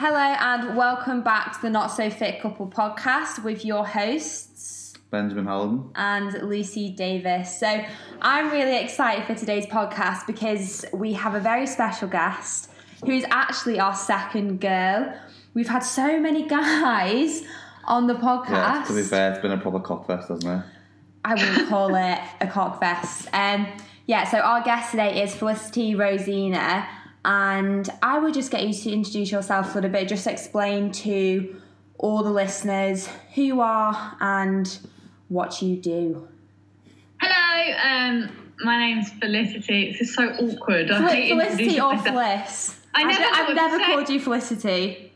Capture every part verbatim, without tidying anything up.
Hello and welcome back to the Not So Fit Couple podcast with your hosts Benjamin Halligan and Lucy Davis. So I'm really excited for today's podcast because we have a very special guest who is actually our second girl. We've had so many guys on the podcast. Yeah, to be fair, it's been a proper cockfest, hasn't it? I wouldn't call it a cockfest. Um, yeah, so our guest today is Felicity Rosina. And I would just get you to introduce yourself a little bit, just explain to all the listeners who you are and what you do. Hello, um, my name's Felicity. This is so awkward. Fel- Felicity or Fliss? I never I I've never called you Felicity.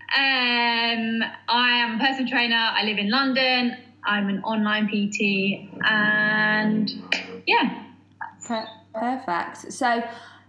Um, I am a personal trainer. I live in London. I'm an online P T, and yeah. Per- perfect. So.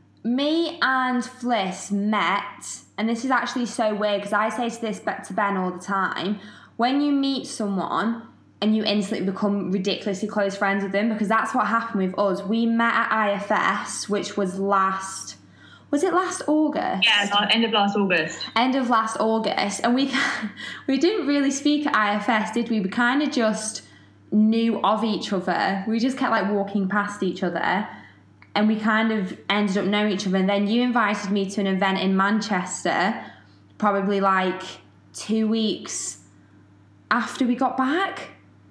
Me and Fliss met, and this is actually so weird because I say to this to Ben all the time, when you meet someone and you instantly become ridiculously close friends with them, because that's what happened with us. We met at I F S, which was last, was it last August? Yeah, end of last August. End of last August, and we we didn't really speak at I F S, did we? We kind of just knew of each other. We just kept like walking past each other. And we kind of ended up knowing each other. And then you invited me to an event in Manchester, probably like two weeks after we got back.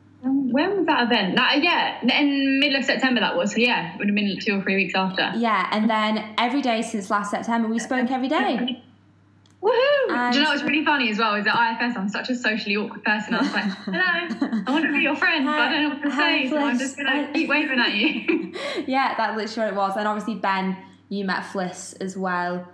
When was that event? That, yeah, in middle of September that was. So yeah, it would have been two or three weeks after. Yeah, and then every day since last September, we spoke every day. Woohoo! And do you know what's really funny as well is at I F S I'm such a socially awkward person. I was like, hello, I want to be your friend, but I don't know what to Hi, say, so I'm just going to keep waving at you. Yeah, that's literally what it was. And obviously, Ben, you met Fliss as well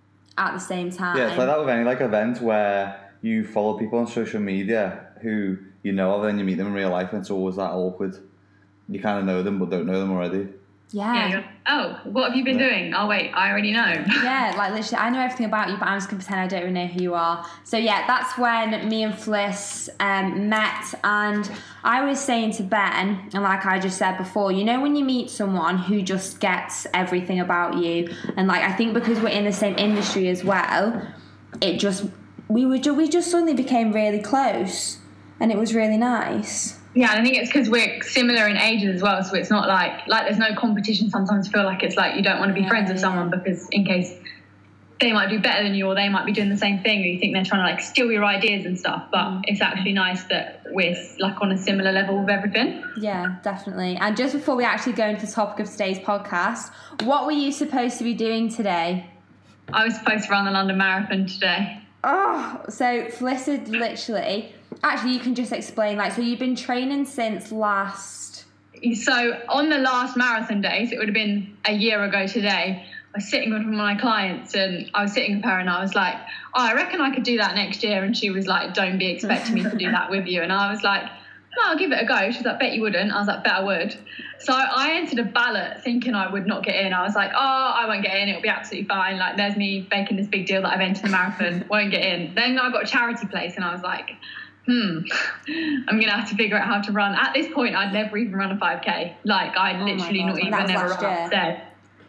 at the same time. Yeah, it's like that with any like event where you follow people on social media who you know of, and then you meet them in real life, and it's always that awkward. You kind of know them, but don't know them already. Yeah. yeah oh, what have you been doing? Oh, wait, I already know. Yeah, like literally, I know everything about you, but I'm just going to pretend I don't even know who you are. So yeah, that's when me and Fliss um, met, and I was saying to Ben, and like I just said before, you know when you meet someone who just gets everything about you, and like I think because we're in the same industry as well, it just, we were ju- we just suddenly became really close, and it was really nice. Yeah, I think it's because we're similar in ages as well, so it's not like like there's no competition. Sometimes I feel like it's like you don't want to be yeah, friends with yeah. someone because in case they might do better than you or they might be doing the same thing, or you think they're trying to like steal your ideas and stuff. But mm. it's actually nice that we're like on a similar level with everything. Yeah, definitely. And just before we actually go into the topic of today's podcast, what were you supposed to be doing today? I was supposed to run the London Marathon today. Oh, so Fliss had literally... Actually, you can just explain, like, so you've been training since last... So on the last marathon days, it would have been a year ago today, I was sitting with one of my clients and I was sitting with her and I was like, oh, I reckon I could do that next year. And she was like, don't be expecting me to do that with you. And I was like, no, I'll give it a go. She was like, bet you wouldn't. I was like, bet I would. So I entered a ballot thinking I would not get in. I was like, oh, I won't get in. It'll be absolutely fine. Like, there's me making this big deal that I've entered the marathon, won't get in. Then I got a charity place and I was like, hmm, I'm going to have to figure out how to run. At this point, I'd never even run a five K. Like, I'd oh literally not even That's never run upstairs.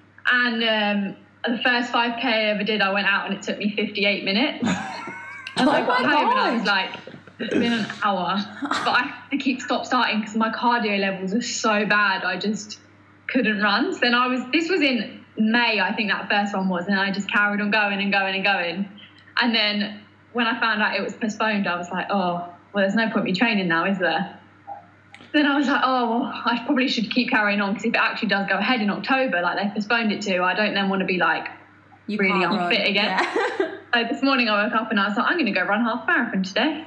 And um, the first five K I ever did, I went out and it took me fifty-eight minutes. And oh I got my home God. and I was like, it's been an hour. But I had to keep stop starting because my cardio levels are so bad. I just couldn't run. So then I was, this was in May, I think that first one was, and I just carried on going and going and going. And then when I found out it was postponed, I was like, oh, well, there's no point me training now, is there? Then I was like, oh, well, I probably should keep carrying on because if it actually does go ahead in October, like they postponed it to, I don't then want to be like you really unfit run. again. Yeah. So this morning I woke up and I was like, I'm going to go run half marathon today.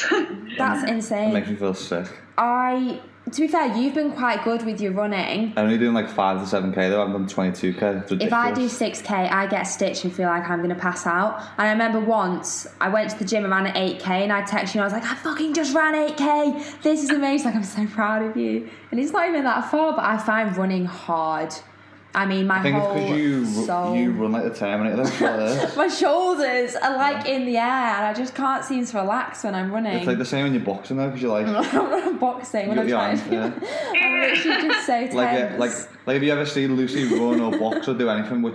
That's insane. It makes me feel sick. I, to be fair, you've been quite good with your running. I'm only doing like five to seven K though. I've done twenty-two K. It's ridiculous. If I do six K, I get stitched and feel like I'm going to pass out. And I remember once I went to the gym and ran at eight K and I texted you and I was like, I fucking just ran eight K. This is amazing. Like, I'm so proud of you. And it's not even that far, but I find running hard. I mean, my I think whole it's because you, soul... you run like the Terminator. Like my shoulders are like in the air and I just can't seem to relax when I'm running. It's like the same when you're boxing though, because you're like... I'm boxing when I'm trying to... Yeah. I'm literally just so tense. Like, uh, like, like if you ever see Lucy run or box or do anything, which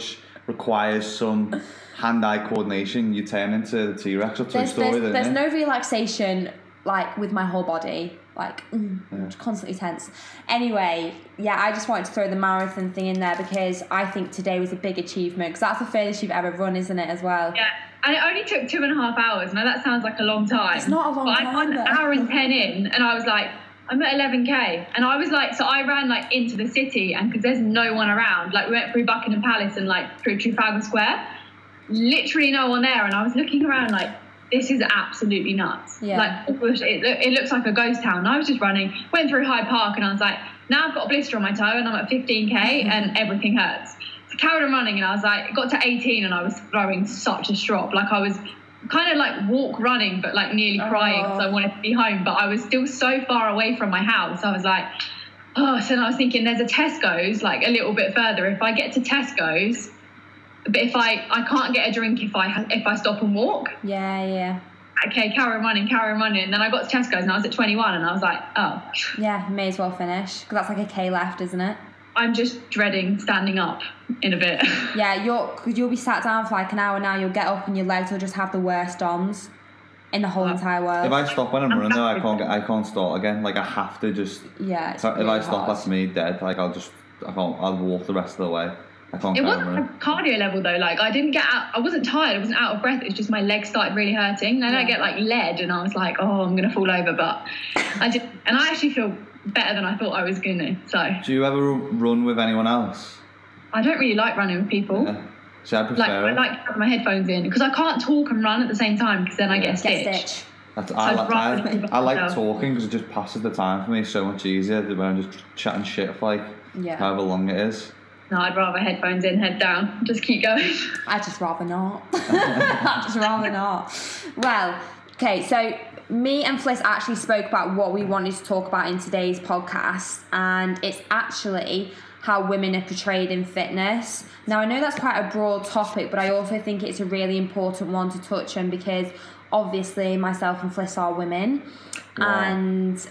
requires some hand-eye coordination, you turn into the T-Rex or Toy There's, Story, there's, don't there's you? no relaxation like with my whole body, like mm, Yeah. constantly tense. Anyway, yeah, I just wanted to throw the marathon thing in there because I think today was a big achievement because that's the furthest you've ever run, isn't it, as well? Yeah, and it only took two and a half hours. Now that sounds like a long time. It's not a long but time, I got an though. hour and ten in, and I was like, I'm at eleven K. And I was like, so I ran like into the city, and because there's no one around, like we went through Buckingham Palace and like through Trafalgar Square, literally no one there. And I was looking around like, this is absolutely nuts. Yeah. Like it, loo- it looks like a ghost town. And I was just running, went through Hyde Park, and I was like, now I've got a blister on my toe, and I'm at fifteen K, and everything hurts. So carried on running, and I was like, got to eighteen, and I was throwing such a strop. Like I was kind of like walk running, but like nearly crying because I wanted to be home. But I was still so far away from my house. I was like, oh. So then I was thinking, there's a Tesco's like a little bit further. If I get to Tesco's, but if I I can't get a drink if I if I stop and walk. Yeah, yeah. Okay, carry on running, carry on running. And then I got to Tesco's and I was at twenty-one, and I was like, oh, Yeah, you may as well finish because that's like a K left, isn't it? I'm just dreading standing up in a bit. Yeah, you'll cause you'll be sat down for like an hour now. You'll get up and your legs will just have the worst DOMs in the whole entire world. If I stop when I'm running though, I can't get, I can't start again. Like I have to just. yeah, it's So if really I stop, hard. that's me dead. Like I'll just, I can't. I'll walk the rest of the way. I can't. It carry on wasn't running. a cardio level though. Like I didn't get out. I wasn't tired. I wasn't out of breath. It was just my legs started really hurting. Then I Yeah. get like lead, and I was like, oh, I'm gonna fall over. But I did, and I actually feel better than I thought I was gonna. So Do you ever run with anyone else? I don't really like running with people. Yeah. See, I prefer Like I it. like to have my headphones in because I can't talk and run at the same time because then I get a Get stitch. stitch. That's, I, I'd like, rather I, do it I like myself. talking because it just passes the time for me so much easier than when I'm just chatting shit for like Yeah. however long it is. No, I'd rather headphones in, head down, just keep going. I'd just rather not. I'd just rather not. Well, okay, so me and Fliss actually spoke about what we wanted to talk about in today's podcast, and it's actually how women are portrayed in fitness. Now, I know that's quite a broad topic, but I also think it's a really important one to touch on because obviously myself and Fliss are women, Yeah. and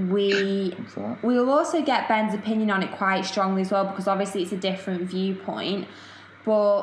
we What's that? we'll also get Ben's opinion on it quite strongly as well because obviously it's a different viewpoint. But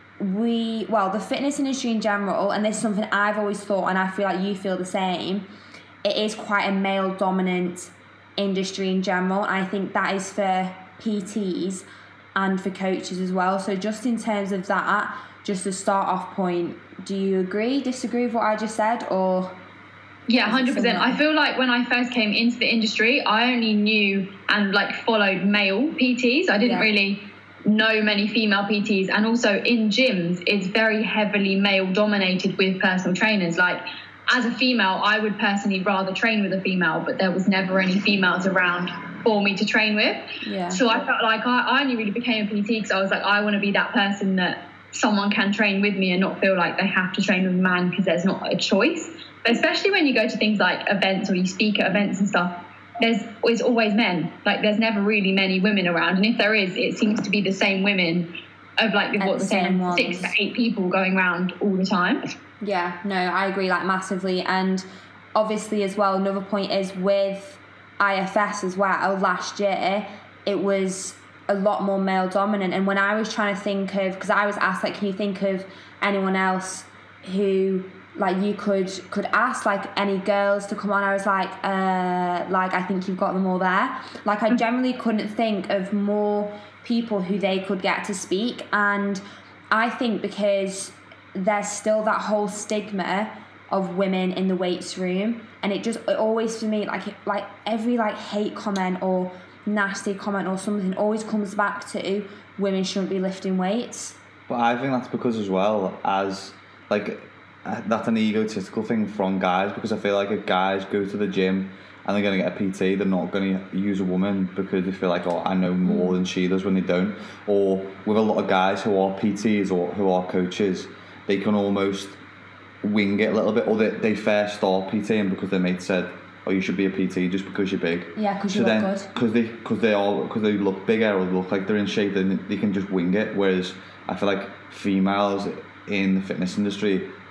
we, well, the fitness industry in general, and this is something I've always thought, and I feel like you feel the same, it is quite a male dominant industry in general. I think that is for P Ts and for coaches as well. So just in terms of that, just a start off point, do you agree, disagree with what I just said, or? Yeah, one hundred percent. Similar. I feel like when I first came into the industry, I only knew and like followed male P Ts. I didn't Yeah. really know many female P Ts. And also in gyms, it's very heavily male dominated with personal trainers. Like as a female, I would personally rather train with a female, but there was never any females around for me to train with. Yeah. So I felt like I, I only really became a P T because I was like, I want to be that person that someone can train with me and not feel like they have to train with a man because there's not a choice. But especially when you go to things like events or you speak at events and stuff, there's it's always men. Like there's never really many women around. And if there is, it seems to be the same women of like And what the the same same six ones. to eight people going around all the time. Yeah, no, I agree like massively. And obviously as well, another point is with I F S as well, last year, it was a lot more male dominant. And when I was trying to think of, because I was asked, like, can you think of anyone else who, like, you could could ask, like, any girls to come on? I was like, uh, like, I think you've got them all there. Like, I generally couldn't think of more people who they could get to speak. And I think because there's still that whole stigma of women in the weights room, and it just it always for me like it, like every like hate comment or nasty comment or something always comes back to women shouldn't be lifting weights. But I think that's because as well as like uh, that's an egotistical thing from guys, because I feel like if guys go to the gym and they're going to get a P T, they're not going to use a woman because they feel like, oh, I know more than she does, when they don't. Or with a lot of guys who are P Ts or who are coaches, they can almost wing it a little bit, or they, they first start PTing because their mate said, oh, you should be a P T just because you're big. Yeah, because So you then, look good. because they, cause they all, because they look bigger or look like they're in shape, then they can just wing it. Whereas I feel like females in the fitness industry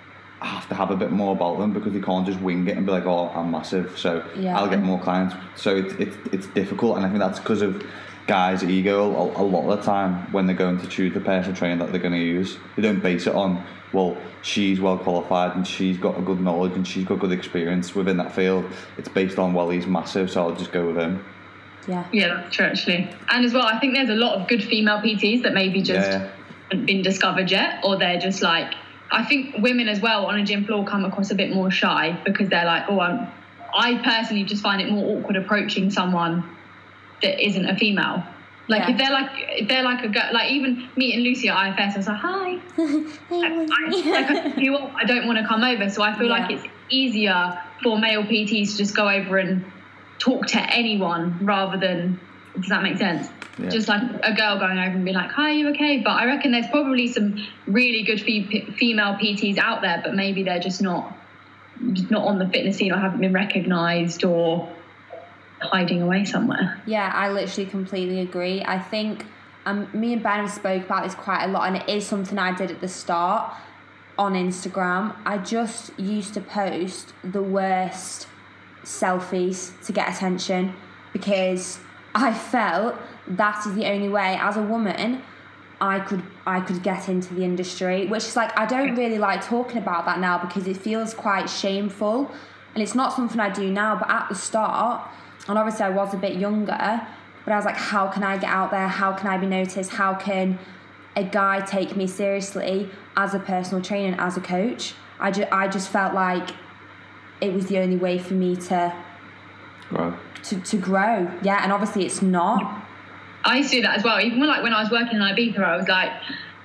have to have a bit more about them because they can't just wing it and be like, oh, I'm massive, so Yeah. I'll get more clients. So it's it, it's difficult, and I think that's because of guys' ego a, a lot of the time when they're going to choose the personal trainer that they're going to use. They don't base it on, well, she's well qualified and she's got a good knowledge and she's got good experience within that field. It's based on, well, he's massive, so I'll just go with him. Yeah. Yeah, that's true, actually. And as well, I think there's a lot of good female P Ts that maybe just Yeah. haven't been discovered yet, or they're just like, I think women as well on a gym floor come across a bit more shy because they're like, oh, I'm, I personally just find it more awkward approaching someone that isn't a female. Like Yeah. if they're like if they're like a girl, like even meeting Lucy at I F S, I was like, hi. I, I, like, you know, I don't want to come over, so I feel Yeah. like it's easier for male P Ts to just go over and talk to anyone rather than, does that make sense? Yeah. Just like a girl going over and being like, hi, are you okay? But I reckon there's probably some really good fe- female P Ts out there, but maybe they're just not just not on the fitness scene or haven't been recognised or hiding away somewhere. Yeah, I literally completely agree. I think um, me and Ben have spoke about this quite a lot, and it is something I did at the start on Instagram. I just used to post the worst selfies to get attention because I felt that is the only way as a woman I could I could get into the industry, which is like, I don't really like talking about that now because it feels quite shameful, and it's not something I do now. But at the start, and obviously I was a bit younger, but I was like, how can I get out there? How can I be noticed? How can a guy take me seriously as a personal trainer and as a coach? I just, I just felt like it was the only way for me to, Right. to, to grow. Yeah, and obviously it's not. I used to do that as well. Even when, like when I was working in Ibiza, I was like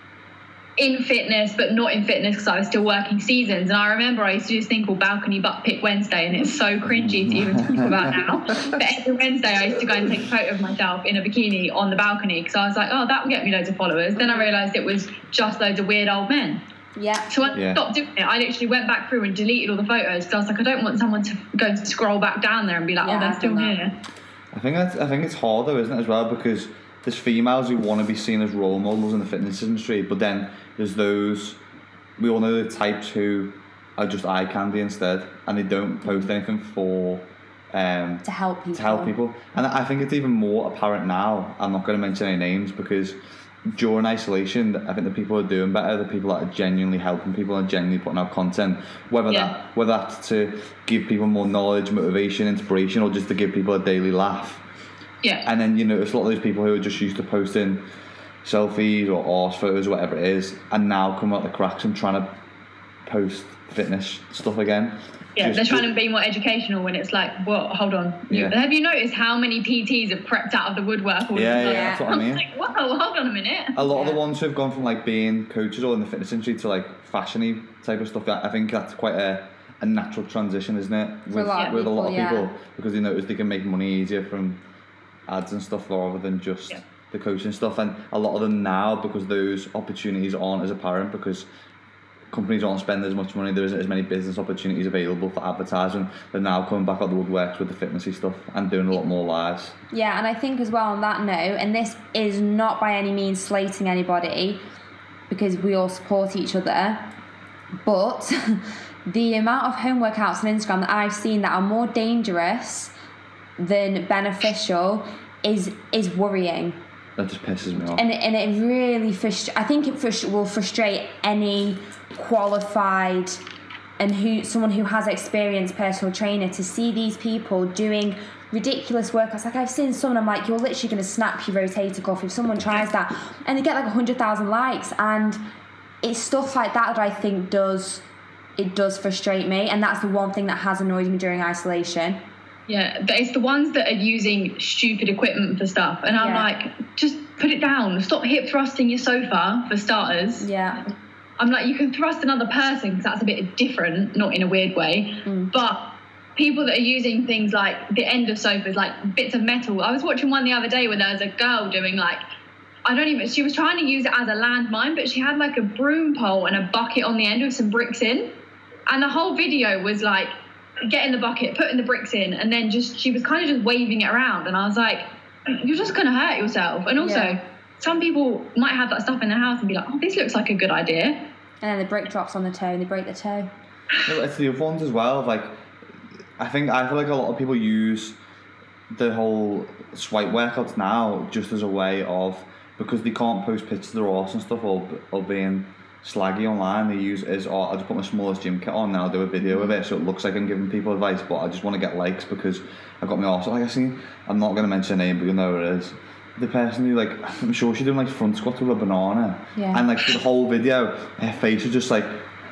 in fitness, but not in fitness because I was still working seasons. And I remember I used to do this thing called Balcony Butt Pick Wednesday, and it's so cringy to even talk about now. But every Wednesday I used to go and take a photo of myself in a bikini on the balcony because I was like, oh, that will get me loads of followers. Then I realised it was just loads of weird old men. Yeah. So I Yeah. stopped doing it. I literally went back through and deleted all the photos because I was like, I don't want someone to go and scroll back down there and be like, Yeah, oh, they're I've still done that. here. I think that's, I think it's hard though, isn't it, as well, because there's females who want to be seen as role models in the fitness industry, but then there's those, we all know the types who are just eye candy instead, and they don't post anything for um, To help people. to help people. And I think it's even more apparent now. I'm not going to mention any names because during isolation, I think the people who are doing better, the people that are genuinely helping people and genuinely putting out content, whether Yeah. that whether that's to give people more knowledge, motivation, inspiration, or just to give people a daily laugh. Yeah. And then you notice a lot of those people who are just used to posting selfies or arse photos or whatever it is, and now come out the cracks and trying to post fitness stuff again. Yeah, Just- they're trying to be more educational when it's like, what, hold on. You- Yeah. Have you noticed how many P Ts have crept out of the woodwork all Yeah, of a sudden? yeah, that's what I mean. I'm like, whoa, hold on a minute. A lot of the Yeah. ones who have gone from like being coaches or in the fitness industry to like fashiony type of stuff, I think that's quite a, a natural transition, isn't it? With, a lot of with a lot of people, people, yeah. because they notice they can make money easier from ads and stuff rather than just Yeah. the coaching stuff. And a lot of them now, because those opportunities aren't as apparent, because companies aren't spending as much money, there isn't as many business opportunities available for advertising, they're now coming back out the woodworks with the fitnessy stuff and doing a lot more lives. Yeah, and I think as well on that note, and this is not by any means slating anybody because we all support each other, but the amount of home workouts on Instagram that I've seen that are more dangerous than beneficial is is worrying. That just pisses me off. And it, and it really frust- I think it frust- will frustrate any qualified and who someone who has experienced personal trainer to see these people doing ridiculous workouts. Like I've seen some, and I'm like, you're literally going to snap your rotator cuff if someone tries that, and they get like a hundred thousand likes, and it's stuff like that that I think does it does frustrate me, and that's the one thing that has annoyed me during isolation. Yeah, but it's the ones that are using stupid equipment for stuff. And I'm Yeah. like, just put it down. Stop hip thrusting your sofa, for starters. Yeah. I'm like, you can thrust another person because that's a bit different, not in a weird way. Mm. But people that are using things like the end of sofas, like bits of metal. I was watching one the other day where there was a girl doing like, I don't even, she was trying to use it as a landmine, but she had like a broom pole and a bucket on the end with some bricks in. And the whole video was like, getting the bucket, putting the bricks in, and then just, she was kind of just waving it around. And I was like, you're just going to hurt yourself. And also, Yeah. some people might have that stuff in their house and be like, oh, this looks like a good idea. And then the brick drops on the toe and they break the toe. No, it's the other ones as well. Like, I think I feel like a lot of people use the whole swipe workouts now just as a way of, because they can't post pictures of their arse and stuff, or or being slaggy online, they use it as, oh, I'll just put my smallest gym kit on and I'll do a video of it so it looks like I'm giving people advice, but I just want to get likes because I got my arse. Like I see, I'm not going to mention a name, but you know who it is. The person who, like, I'm sure she's doing like front squats with a banana, yeah. and like for the whole video, her face was just like,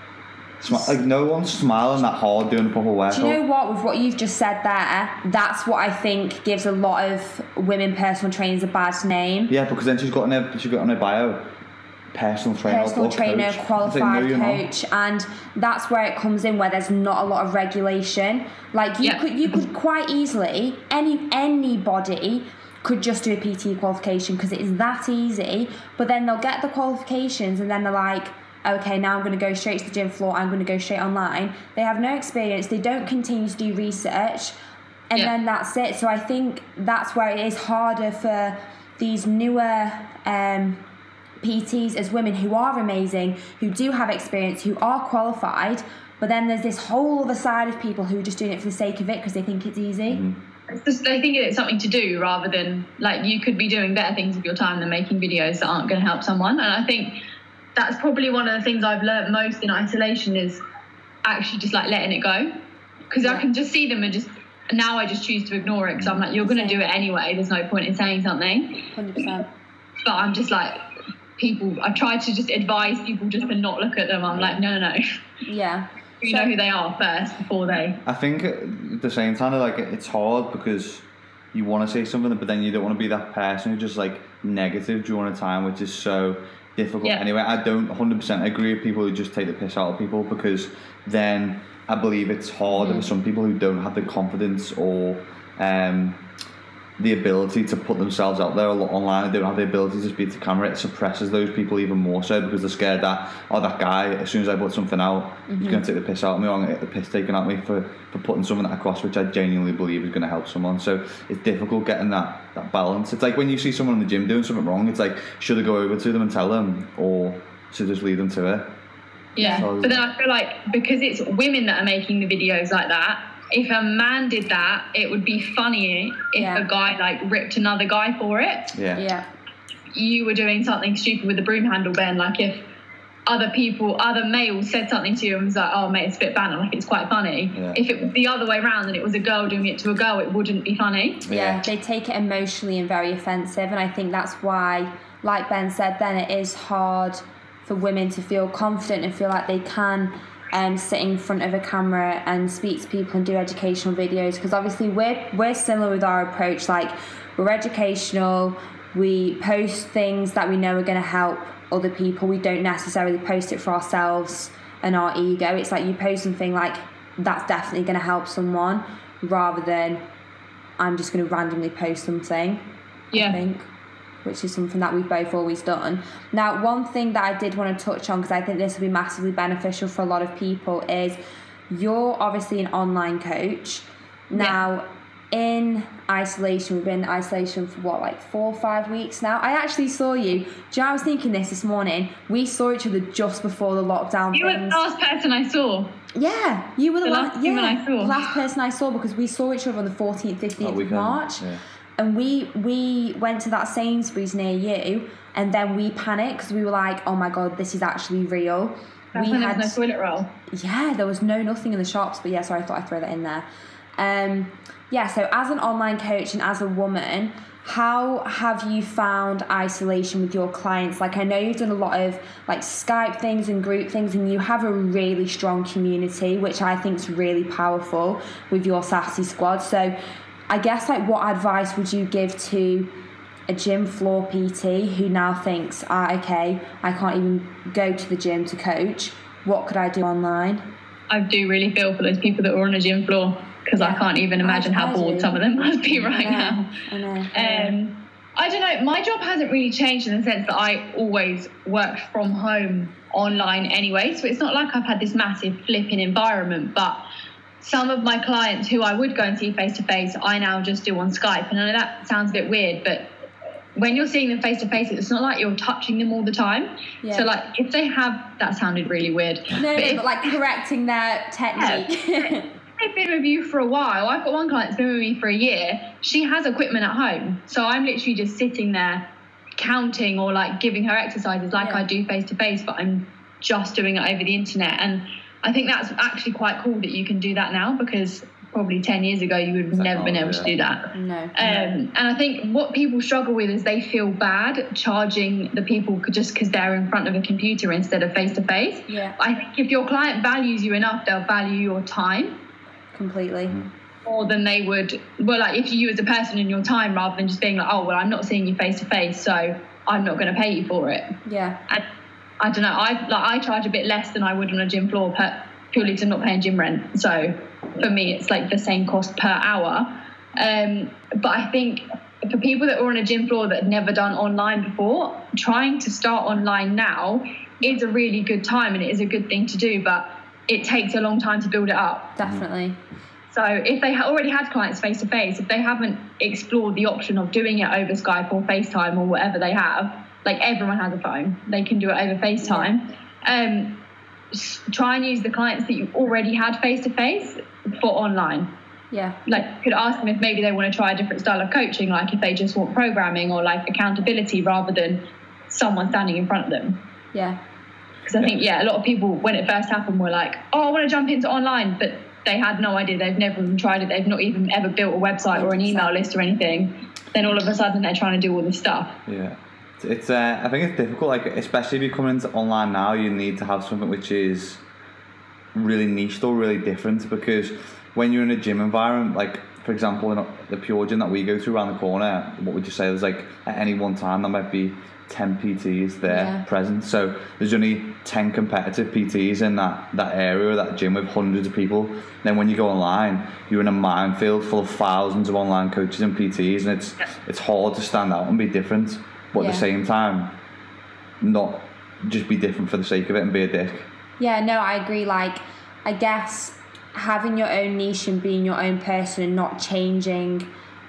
smi- like no one's smiling that hard doing a proper workout. Do you know what? With what you've just said there, that's what I think gives a lot of women personal trainers a bad name. Yeah, because then she's got in her, she's got on her bio, personal trainer, personal trainer, coach. qualified like, no, coach, and that's where it comes in, where there's not a lot of regulation. Like you Yeah. could, you could quite easily, any anybody could just do a P T qualification because it is that easy. But then they'll get the qualifications, and then they're like, okay, now I'm going to go straight to the gym floor. I'm going to go straight online. They have no experience. They don't continue to do research, and Yeah. then that's it. So I think that's where it is harder for these newer um, P Ts as women who are amazing, who do have experience, who are qualified. But then there's this whole other side of people who are just doing it for the sake of it because they think it's easy. Mm-hmm. It's just, they think it's something to do rather than, like, you could be doing better things with your time than making videos that aren't going to help someone. And I think that's probably one of the things I've learned most in isolation is actually just like letting it go, because Yeah. I can just see them and just now I just choose to ignore it because I'm like, you're going to do it anyway, there's no point in saying something. one hundred percent. But I'm just like, people, I've tried to just advise people just to not look at them. I'm like, no no no Yeah. you So- know who they are first before they I think at the same time, like, it's hard because you want to say something, but then you don't want to be that person who's just like negative during a time, which is so difficult. Yeah. Anyway, I don't one hundred percent agree with people who just take the piss out of people, because then I believe it's harder Mm. for some people who don't have the confidence or um, the ability to put themselves out there a lot online. They don't have the ability to speak to camera. It suppresses those people even more so, because they're scared that, oh, that guy, as soon as I put something out, Mm-hmm. he's going to take the piss out of me, or I'm going to get the piss taken out of me for, for putting something across which I genuinely believe is going to help someone. So it's difficult getting that, that balance. It's like when you see someone in the gym doing something wrong, it's like, should I go over to them and tell them, or should I just lead them to it? Yeah, So- but then I feel like because it's women that are making the videos like that, if a man did that, it would be funny if Yeah. a guy like ripped another guy for it. Yeah. Yeah. You were doing something stupid with the broom handle, Ben. Like if other people, other males said something to you and was like, oh mate, it's a bit banter, like it's quite funny. Yeah. If it was the other way around and it was a girl doing it to a girl, it wouldn't be funny. Yeah, Yeah. they take it emotionally and very offensive, and I think that's why, like Ben said, then it is hard for women to feel confident and feel like they can um, sit in front of a camera and speak to people and do educational videos, because obviously we're we're similar with our approach. Like, we're educational, we post things that we know are going to help other people. We don't necessarily post it for ourselves and our ego. It's like you post something like that's definitely going to help someone, rather than I'm just going to randomly post something. I Yeah. think, which is something that we've both always done. Now, one thing that I did want to touch on, because I think this will be massively beneficial for a lot of people, is you're obviously an online coach. Now, in isolation, we've been in isolation for what, like four or five weeks now? I actually saw you. Do you know, I was thinking this this morning. We saw each other just before the lockdown You were the things. last person I saw. Yeah, you were the, The la- last yeah, human I saw. last person I saw, because we saw each other on the fourteenth, fifteenth That of weekend, March. yeah. And we we went to that Sainsbury's near you, and then we panicked because we were like, oh my god, this is actually real. That's we when had there was no toilet roll. yeah, there was no nothing in the shops, but yeah, sorry, I thought I'd throw that in there. Um, yeah, so as an online coach and as a woman, how have you found isolation with your clients? Like, I know you've done a lot of like Skype things and group things, and you have a really strong community, which I think is really powerful with your Sassy Squad. So I guess, like, what advice would you give to a gym floor P T who now thinks, ah, okay, I can't even go to the gym to coach. What could I do online? I do really feel for those people that were on a gym floor, because I Yeah. can't even imagine I- how I bored do. some of them must be right I know, now. I know. Um, I don't know. My job hasn't really changed in the sense that I always worked from home online anyway. So it's not like I've had this massive flip in environment. But some of my clients who I would go and see face to face, I now just do on Skype. And I know that sounds a bit weird, but when you're seeing them face to face, it's not like you're touching them all the time. Yeah. So like if they have, that sounded really weird. No, but no, if, but like correcting their technique. Yeah. They've been with you for a while. I've got one client that's been with me for a year. She has equipment at home. So I'm literally just sitting there counting or like giving her exercises like Yeah. I do face to face, but I'm just doing it over the internet. And I think that's actually quite cool that you can do that now, because probably ten years ago you would have never been able to do that. No. Um, and I think what people struggle with is they feel bad charging the people just because they're in front of a computer instead of face to face. Yeah. I think if your client values you enough, they'll value your time Completely. more than they would, well, like if you as a person in your time, rather than just being like, oh, well, I'm not seeing you face to face, so I'm not going to pay you for it. Yeah. And I don't know, I like I charge a bit less than I would on a gym floor per, purely because I'm not paying gym rent. So for me, it's like the same cost per hour. Um, but I think for people that were on a gym floor that had never done online before, trying to start online now is a really good time and it is a good thing to do, but it takes a long time to build it up. Definitely. So if they already had clients face to face, if they haven't explored the option of doing it over Skype or FaceTime or whatever they have, like everyone has a phone, they can do it over FaceTime. Um, try and use the clients that you already had face to face for online. Yeah. Like you could ask them if maybe they want to try a different style of coaching, like if they just want programming or like accountability rather than someone standing in front of them. Yeah. Because I think, yeah, a lot of people, when it first happened, were like, oh, I want to jump into online, but they had no idea. They've never even tried it. They've not even ever built a website or an email list or anything. Then all of a sudden they're trying to do all this stuff. Yeah. It's, uh, I think it's difficult, like, especially if you're coming into online now, you need to have something which is really niche or really different, because when you're in a gym environment, like, for example, in the Pure Gym that we go to around the corner, what would you say, there's like, at any one time, there might be ten P Ts there Yeah. present. So there's only ten competitive P Ts in that, that area, that gym with hundreds of people. Then when you go online, you're in a minefield full of thousands of online coaches and P Ts, and it's it's hard to stand out and be different, but Yeah. at the same time, not just be different for the sake of it and be a dick. Yeah, no, I agree. Like, I guess having your own niche and being your own person and not changing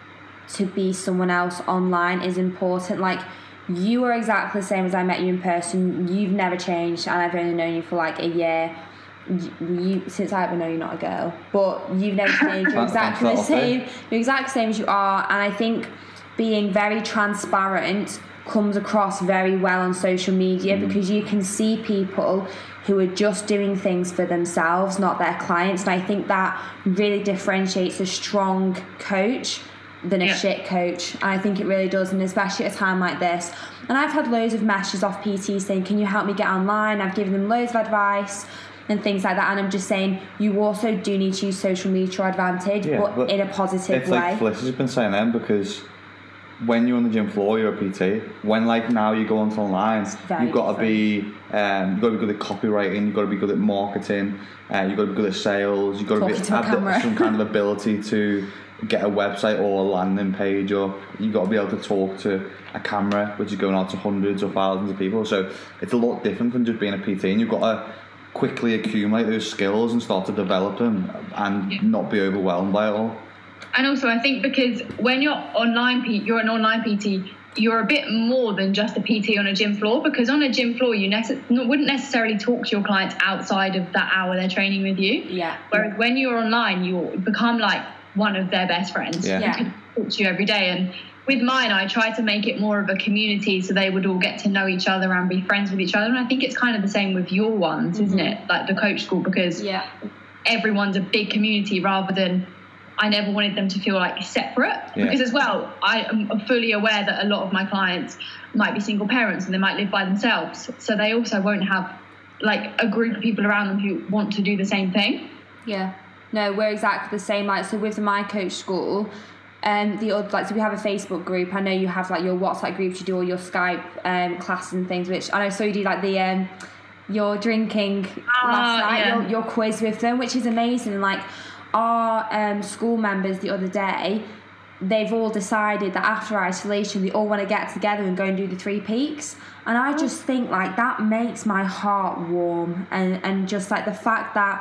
to be someone else online is important. Like, you are exactly the same as I met you in person. You've never changed, and I've only known you for like a year. You, you since I've known you're not a girl, but you've never changed. You're exactly the same. You're exactly the same as you are, and I think being very transparent comes across very well on social media, mm. because you can see people who are just doing things for themselves, not their clients, and I think that really differentiates a strong coach than a yeah. shit coach. And I think it really does, and especially at a time like this. And I've had loads of messages off P Ts saying, can you help me get online? I've given them loads of advice and things like that, and I'm just saying you also do need to use social media to your advantage, yeah, but, but in a positive it's way. It's like Fliss has been saying then, because when you're on the gym floor, you're a P T. When like now you go onto online, you've got to be um, you've got to be good at copywriting, you've got to be good at marketing, uh, you've got to be good at sales, you've got to, be, to have the, some kind of ability to get a website or a landing page, or you've got to be able to talk to a camera which is going out to hundreds or thousands of people. So it's a lot different than just being a P T, and you've got to quickly accumulate those skills and start to develop them and yeah. not be overwhelmed by it all. And also I think because when you're online, you're an online P T, you're a bit more than just a P T on a gym floor, because on a gym floor you nece- wouldn't necessarily talk to your clients outside of that hour they're training with you. Yeah. Whereas when you're online, you become like one of their best friends. Yeah. Yeah. Can talk to you every day. And with mine, I try to make it more of a community so they would all get to know each other and be friends with each other. And I think it's kind of the same with your ones, mm-hmm. isn't it? Like the coach school, because yeah. everyone's a big community rather than I never wanted them to feel like separate. Yeah. Because as well, I am fully aware that a lot of my clients might be single parents and they might live by themselves. So they also won't have like a group of people around them who want to do the same thing. Yeah. No, we're exactly the same. Like, so with my coach school, um, the other, like, so we have a Facebook group. I know you have like your WhatsApp groups, you do all your Skype um classes and things, which I know. So you do like the um, your drinking uh, last night, yeah. your, your quiz with them, which is amazing. And like our um school members the other day, they've all decided that after isolation, they all want to get together and go and do the Three Peaks. And I just think like that makes my heart warm, and and just like the fact that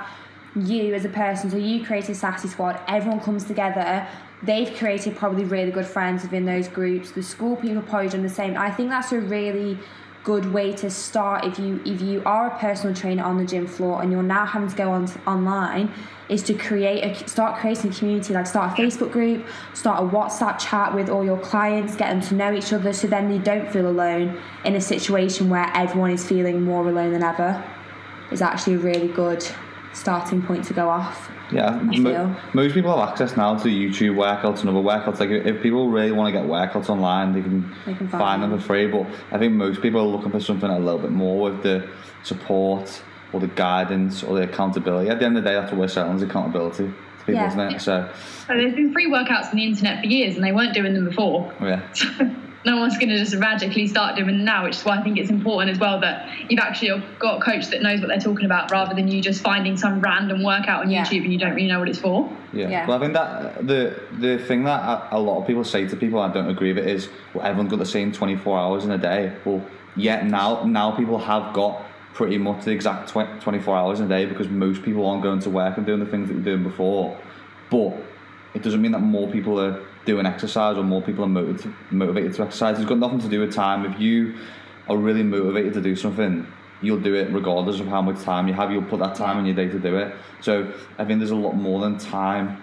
you as a person, so you created Sassy Squad, everyone comes together, they've created probably really good friends within those groups, the school people probably done the same. I think that's a really good way to start if you if you are a personal trainer on the gym floor and you're now having to go on online, is to create a start creating a community, like start a Facebook group, start a WhatsApp chat with all your clients, get them to know each other, so then they don't feel alone in a situation where everyone is feeling more alone than ever. Is actually a really good starting point to go off. Yeah, mo- most people have access now to YouTube workouts and other workouts. Like if people really want to get workouts online, they can, they can find, find them for free. But I think most people are looking for something a little bit more with the support or the guidance or the accountability. At the end of the day, that's what we're selling, is accountability to people, yeah. isn't it? So, so there's been free workouts on the internet for years and they weren't doing them before. Yeah. No one's going to just radically start doing them now, which is why I think it's important as well that you've actually got a coach that knows what they're talking about, rather than you just finding some random workout on yeah. YouTube and you don't really know what it's for. Yeah. yeah. Well, I think that the the thing that a lot of people say to people, I don't agree with it, is, well, everyone's got the same twenty-four hours in a day. Well, yeah, now now people have got pretty much the exact twenty-four hours in a day, because most people aren't going to work and doing the things that they're doing before. But it doesn't mean that more people are doing exercise or more people are motivated, motivated to exercise. It's got nothing to do with time. If you are really motivated to do something, you'll do it regardless of how much time you have. You'll put that time in your day to do it. So I think there's a lot more than time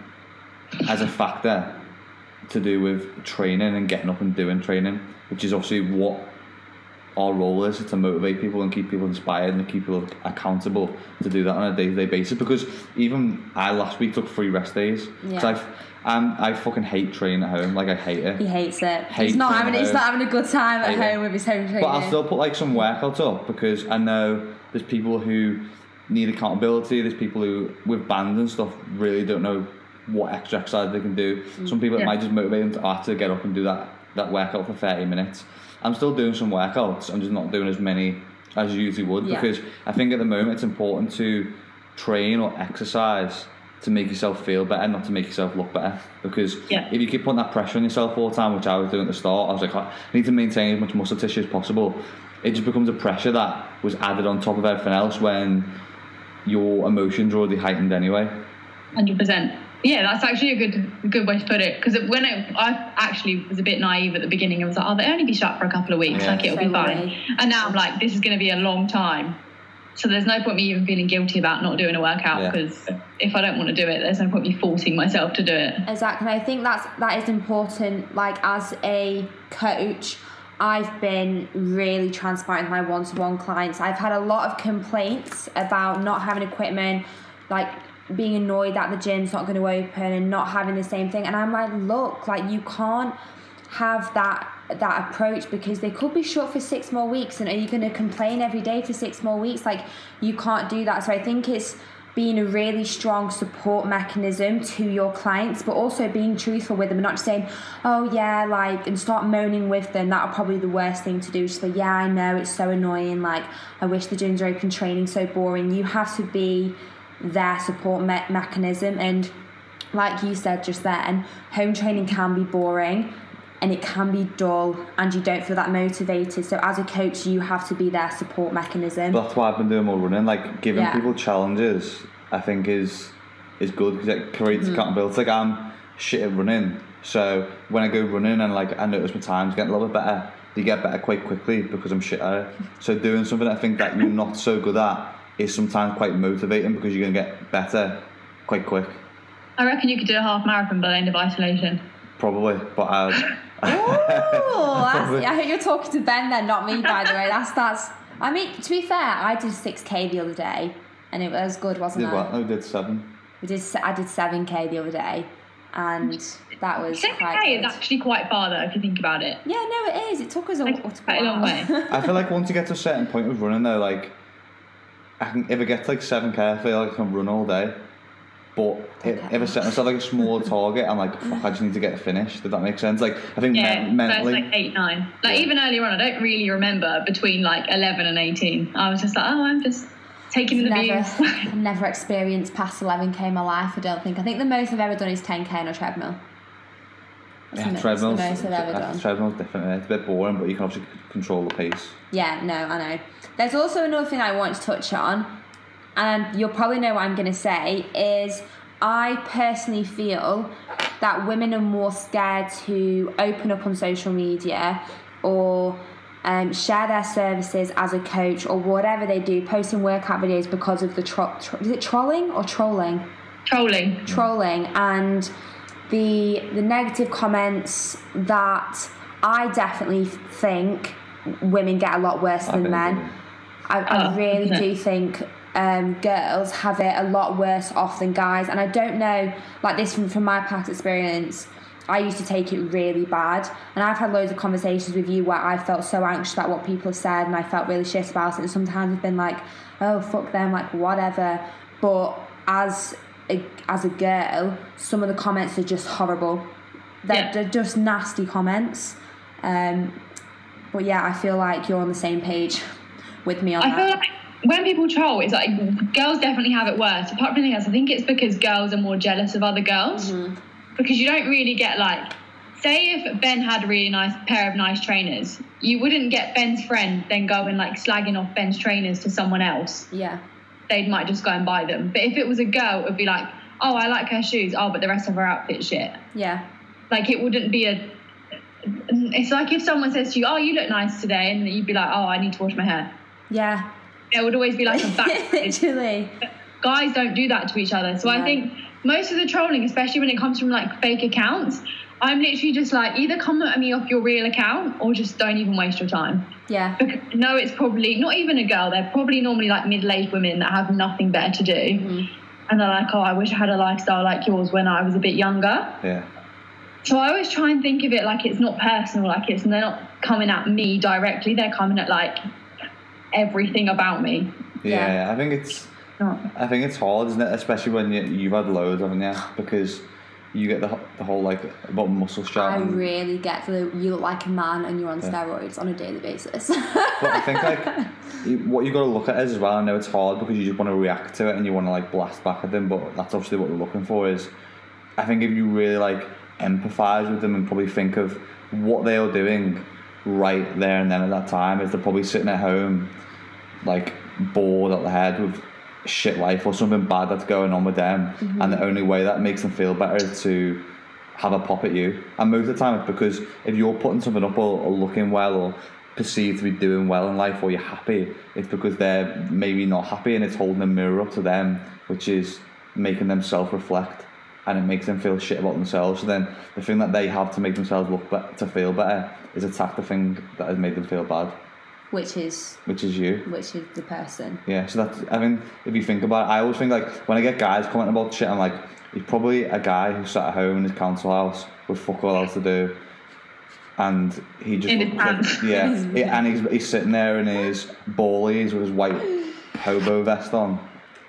as a factor to do with training and getting up and doing training, which is obviously what our role is, to motivate people and keep people inspired and keep people accountable to do that on a day-to-day basis. Because even I last week took three rest days. Yeah. Cause I'm, I fucking hate training at home. Like, I hate it. He hates it. Hate he's not having home. he's not having a good time at hate home it. with his home training. But I'll still put like some workouts up, because I know there's people who need accountability. There's people who with bands and stuff really don't know what extra exercise they can do. Mm. Some people, yeah. it might just motivate them to, have to get up and do that that workout for thirty minutes. I'm still doing some workouts. I'm just not doing as many as you usually would, yeah. because I think at the moment it's important to train or exercise to make yourself feel better, not to make yourself look better. Because yeah. if you keep putting that pressure on yourself all the time, which I was doing at the start, I was like, I need to maintain as much muscle tissue as possible. It just becomes a pressure that was added on top of everything else when your emotions are already heightened anyway. one hundred percent. Yeah, that's actually a good good way to put it. Because when it, I actually was a bit naive at the beginning, I was like, oh, they'll only be shut for a couple of weeks, yeah. like it'll so be fine. Way. And now I'm like, this is going to be a long time. So there's no point me even feeling guilty about not doing a workout, because yeah. if I don't want to do it, there's no point me forcing myself to do it. Exactly. I think that's that is important. Like, as a coach, I've been really transparent with my one-to-one clients. I've had a lot of complaints about not having equipment, like being annoyed that the gym's not going to open and not having the same thing. And I'm like, look, like, you can't have that that approach, because they could be shut for six more weeks, and are you going to complain every day for six more weeks? Like, you can't do that. So I think it's being a really strong support mechanism to your clients, but also being truthful with them and not just saying, oh yeah, like, and start moaning with them. That would probably be the worst thing to do. Just like, yeah, I know, it's so annoying, like, I wish the gyms are open, training so boring. You have to be their support me- mechanism. And like you said just then, home training can be boring and it can be dull, and you don't feel that motivated. So as a coach, you have to be their support mechanism. That's why I've been doing more running. Like, giving yeah. people challenges, I think is is good, because it creates mm-hmm. accountability. Like, I'm shit at running, so when I go running and like I notice my time's getting a little bit better, they get better quite quickly because I'm shit at it. So doing something I think that you're not so good at is sometimes quite motivating, because you're gonna get better quite quick. I reckon you could do a half marathon by the end of isolation. Probably, but I. Oh, I hope you're talking to Ben then, not me, by the way. That's that's. I mean, to be fair, I did six k the other day, and it was good, wasn't it? Did what? I did seven. We did. I did seven k the other day, and that was seven quite k good. Is actually quite far though, if you think about it. Yeah, no, it is. It took us a, like, a, quite a long way. I feel like once you get to a certain point with running, though, like, I can if I get to like seven k, I feel like I can run all day. But if, if I set myself like a smaller target, I'm like, fuck, I just need to get it finished. Did that make sense? Like, I think yeah, men- mentally, so it's like eight, nine. Like, yeah. even earlier on, I don't really remember between like eleven and eighteen. I was just like, oh, I'm just taking the never, views. I've never experienced past eleven k in my life. I don't think. I think the most I've ever done is ten k on a treadmill. That's yeah, the, treadmills. That's the most I've ever done. Treadmill's different. It's a bit boring, but you can obviously control the pace. Yeah, no, I know. There's also another thing I want to touch on. and you'll probably know what I'm going to say, is I personally feel that women are more scared to open up on social media or um, share their services as a coach or whatever they do, posting workout videos because of the tro- tro- is it trolling or trolling? Trolling. Trolling and the the negative comments that I definitely think women get a lot worse than men. I, I Oh, really isn't it? do think um, girls have it a lot worse off than guys, and I don't know, like this from, from my past experience, I used to take it really bad, and I've had loads of conversations with you where I felt so anxious about what people have said and I felt really shit about it, and sometimes I've been like, oh fuck them, like whatever, but as a, as a girl, some of the comments are just horrible. They're, Yeah. they're just nasty comments. Um, but yeah, I feel like you're on the same page with me on I that. feel like when people troll, it's like girls definitely have it worse. Apart from anything else, I think it's because girls are more jealous of other girls. Mm-hmm. Because you don't really get like, say if Ben had a really nice pair of nice trainers, you wouldn't get Ben's friend then go and like slagging off Ben's trainers to someone else. Yeah. They might just go and buy them. But if it was a girl, it would be like, oh, I like her shoes. Oh, but the rest of her outfit's shit. Yeah. Like it wouldn't be a. It's like if someone says to you, oh, you look nice today, and you'd be like, oh, I need to wash my hair. Yeah. There would always be like a back. Literally. Guys don't do that to each other. So No. I think most of the trolling, especially when it comes from like fake accounts, I'm literally just like, either come at me off your real account or just don't even waste your time. Yeah. Because no, it's probably not even a girl. They're probably normally like middle-aged women that have nothing better to do. Mm-hmm. And they're like, oh, I wish I had a lifestyle like yours when I was a bit younger. Yeah. So I always try and think of it like it's not personal, like it's, they're not coming at me directly. They're coming at like everything about me. Yeah, Yeah. I think it's Not. I think it's hard, isn't it? Especially when you you've had loads, haven't you? Because you get the ho- the whole like about muscle I strap. really get the you look like a man and you're on steroids on a daily basis. But I think like you- what you got to look at is as well. I know it's hard because you just want to react to it and you want to like blast back at them, but that's obviously what we're looking for. Is I think if you really like empathize with them and probably think of what they are doing right there and then at that time, is they're probably sitting at home like bored at the head with shit life or something bad that's going on with them, mm-hmm. and the only way that makes them feel better is to have a pop at you. And most of the time it's because if you're putting something up or, or looking well or perceived to be doing well in life or you're happy, it's because they're maybe not happy and it's holding a mirror up to them, which is making them self-reflect, and it makes them feel shit about themselves. So then the thing that they have to make themselves look better, to feel better, is attack the thing that has made them feel bad, which is which is you. which is the person. Yeah, so that's, I mean, if you think about it, I always think like, when I get guys commenting about shit, I'm like, he's probably a guy who sat at home in his council house with fuck all else to do, and he just In his looks like- pants. yeah, he- and he's, he's sitting there in his ballies with his white hobo vest on,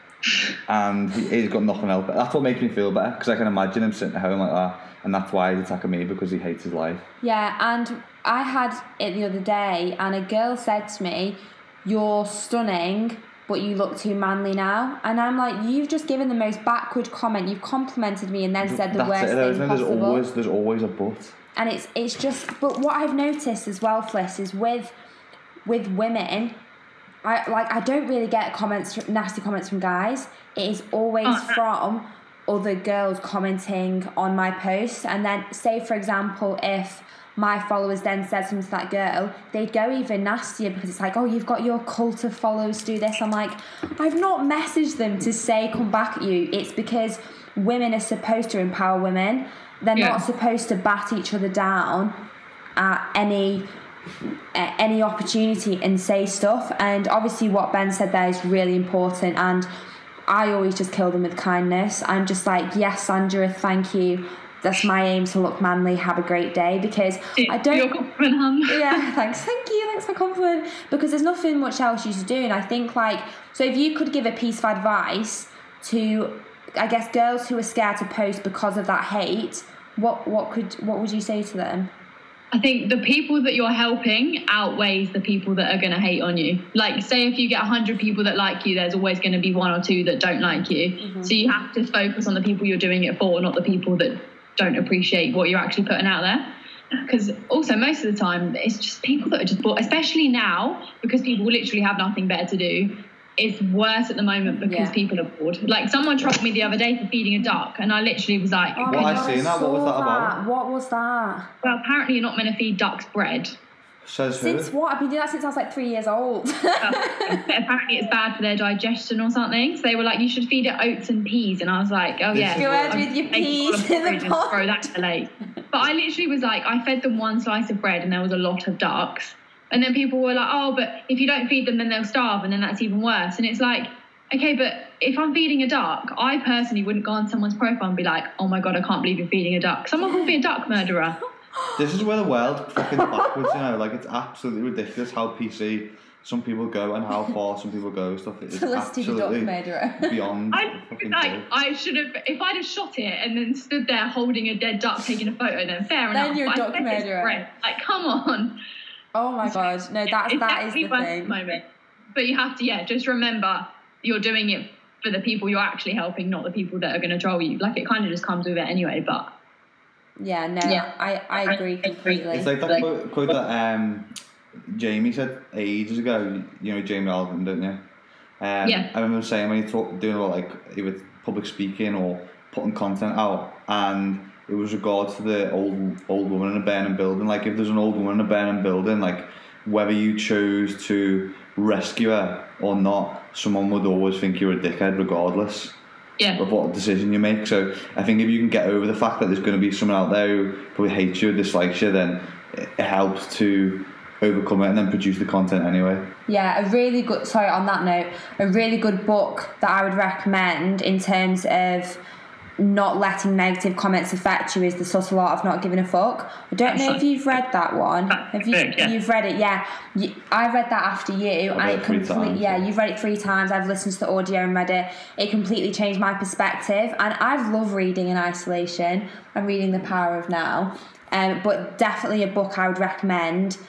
and he, he's got nothing else. But that's what makes me feel better, because I can imagine him sitting at home like that, and that's why he's attacking me, because he hates his life. Yeah, and I had it the other day, and a girl said to me, "You're stunning, but you look too manly now." And I'm like, you've just given the most backward comment. You've complimented me and then said the That's worst it, though, thing isn't it? possible. There's always, there's always a but. And it's it's just, but what I've noticed as well, Fliss, is with with women, I like I don't really get comments, nasty comments from guys. It is always Oh, no. from other girls commenting on my posts, and then say, for example, if my followers then said something to that girl, they'd go even nastier, because it's like, oh, you've got your cult of followers do this. I'm like, I've not messaged them to say come back at you. It's because women are supposed to empower women. They're Yeah. not supposed to bat each other down at any at any opportunity and say stuff. And obviously what Ben said there is really important, and I always just kill them with kindness. I'm just like, yes, Sandra, thank you. That's my aim, to look manly. Have a great day, because I don't. Your compliment, hun. Yeah, thanks. Thank you. Thanks for the compliment. Because there's nothing much else you should do. And I think, like, so if you could give a piece of advice to, I guess, girls who are scared to post because of that hate, what what could what would you say to them? I think the people that you're helping outweighs the people that are going to hate on you. Like, say if you get one hundred people that like you, there's always going to be one or two that don't like you. Mm-hmm. So you have to focus on the people you're doing it for, not the people that don't appreciate what you're actually putting out there. Because also most of the time it's just people that are just bored, especially now, because people literally have nothing better to do. it's worse at the moment because Yeah. people are bored. Like someone trolled me the other day for feeding a duck, and I literally was like, Oh Well, my I God, seen that. What was saw that about? What was that? well, apparently you're not meant to feed ducks bread. Says who? Since what? I've been doing that since I was like three years old. Well, apparently it's bad for their digestion or something. So they were like, you should feed it oats and peas, and I was like, oh This yeah. is Go ahead what- with your Make it full of peas in porridge the and pot. throw that to the lake. But I literally was like, I fed them one slice of bread and there was a lot of ducks. And then people were like, oh, but if you don't feed them, then they'll starve, and then that's even worse. And it's like, okay, but if I'm feeding a duck, I personally wouldn't go on someone's profile and be like, oh my God, I can't believe you're feeding a duck. Someone could be a duck murderer. This is where the world fucking backwards, you know. Like, it's absolutely ridiculous how P C some people go and how far some people go. Stuff it's Felicity the duck absolutely murderer. beyond. I fucking like, joke. I should have, if I'd have shot it and then stood there holding a dead duck taking a photo, then fair Then enough. you're a But I duck fed this murderer. bread. Like, come on. Oh my God. No, that's, It's that is definitely the worse at thing. the moment. But you have to, yeah, just remember you're doing it for the people you're actually helping, not the people that are going to troll you. Like, it kind of just comes with it anyway, but Yeah, no, Yeah. I, I agree completely. It's like that quote, quote that um, Jamie said ages ago. You know Jamie Alvin, don't you? Um, Yeah. I remember saying when he talked doing about like either public speaking or putting content out, and it was regards to the old old woman in a burning building. Like if there's an old woman in a burning building, like whether you chose to rescue her or not, someone would always think you're a dickhead regardless yeah. of what decision you make. So I think if you can get over the fact that there's going to be someone out there who probably hates you or dislikes you, then it it helps to overcome it and then produce the content anyway. Yeah, a really good, sorry, on that note, a really good book that I would recommend in terms of not letting negative comments affect you is The Subtle Art of Not Giving a Fuck. I don't know if you've read that one. Have you? Yeah. You've read it, yeah. You, I read that after you, I've and read it it three completely, times. yeah, you've read it three times. I've listened to the audio and read it. It completely changed my perspective, and I love reading in isolation. I'm reading The Power of Now, um, but definitely a book I would recommend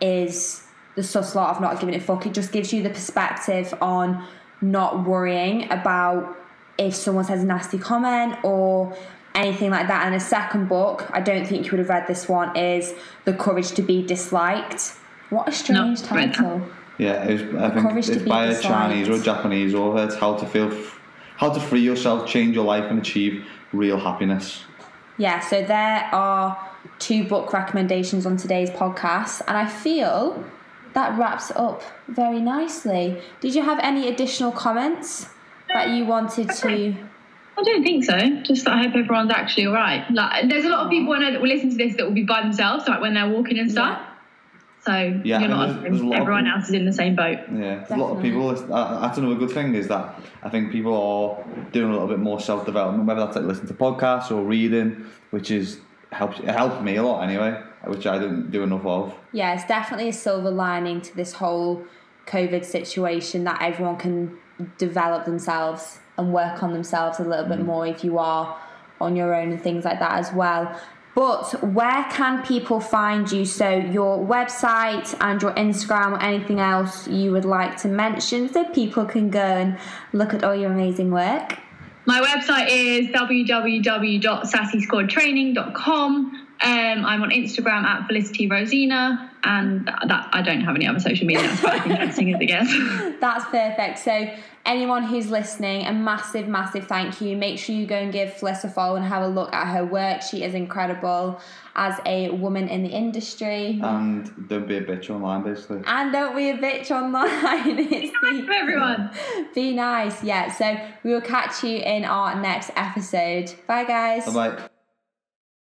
is The Subtle Art of Not Giving a Fuck. It just gives you the perspective on not worrying about if someone says a nasty comment or anything like that. And the second book, I don't think you would have read this one, is The Courage to Be Disliked. What a strange No, read that. title. Yeah, it was, I think Courage to it's Be by a Disliked. Chinese or a Japanese author. It's how to feel, f- how to free yourself, change your life, and achieve real happiness. Yeah, so there are two book recommendations on today's podcast, and I feel that wraps up very nicely. Did you have any additional comments that you wanted to? I don't think so. Just that I hope everyone's actually all right. Like, there's a lot of people I know that will listen to this that will be by themselves, like when they're walking and stuff. Yeah. So Yeah, you're not and there's- there's a alone. lot of Everyone people- else is in the same boat. Yeah, there's a lot of Definitely. people. that's- uh, That's another good thing is that I think people are doing a little bit more self development, whether that's like listening to podcasts or reading, which is helps. It helps me a lot anyway, which I don't do enough of. Yeah, it's definitely a silver lining to this whole COVID situation that everyone can develop themselves and work on themselves a little bit more if you are on your own and things like that as well. But where can people find you? So your website and your Instagram or anything else you would like to mention so people can go and look at all your amazing work? My website is w w w dot sassy squad training dot com. Um, I'm on Instagram at Felicity Rosina, and that I don't have any other social media. That's quite interesting as it gets. That's perfect. So anyone who's listening, a massive, massive thank you. Make sure you go and give Fliss a follow and have a look at her work. She is incredible as a woman in the industry. And don't be a bitch online, basically. And don't be a bitch online. It's Nice for everyone. Be nice. Yeah. So we will catch you in our next episode. Bye, guys. Bye bye.